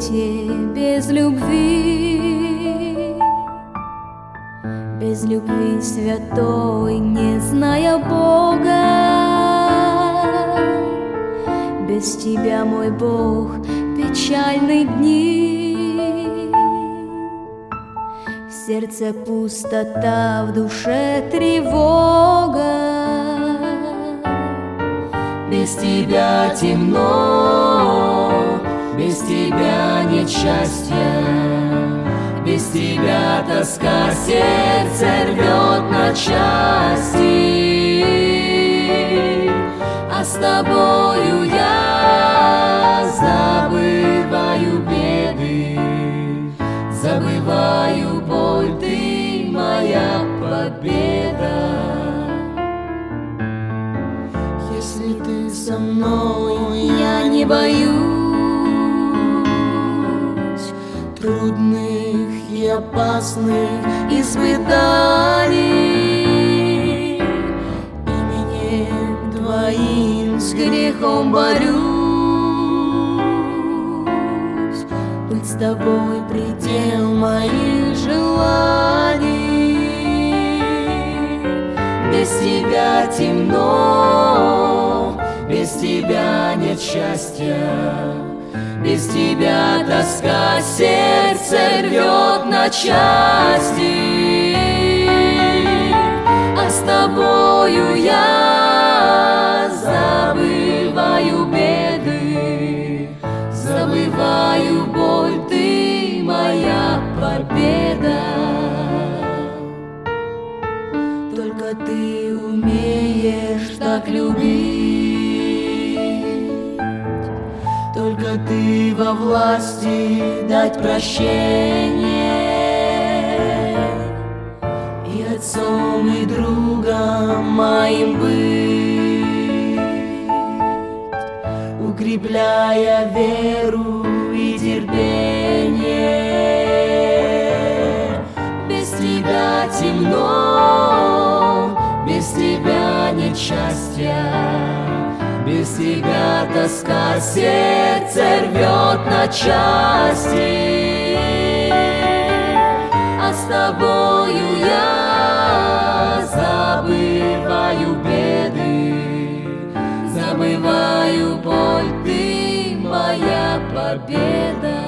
свете без любви, без любви святой, не зная Бога. Без тебя, мой Бог, печальные дни. В сердце пустота, в душе тревога. Без тебя темно, без тебя нет счастья, без тебя тоска сердце рвет на части. А с тобою я забываю беды, забываю боль, ты моя победа. Если ты со мной, Я не боюсь трудных и опасных испытаний. Именем Твоим с грехом борюсь. быть с Тобой предел моих желаний. Без Тебя темно, без Тебя нет счастья, без Тебя тоска сердце рвет на части. А с Тобою я забываю беды, забываю боль, ты моя победа. Только ты умеешь так любить, только ты во власти дать прощение и отцом и другом моим быть, укрепляя веру и терпение. Без тебя темно, без тебя нет счастья, без тебя тоска сердце рвет на части. А с тобою я забываю беды, забываю боль, ты моя победа.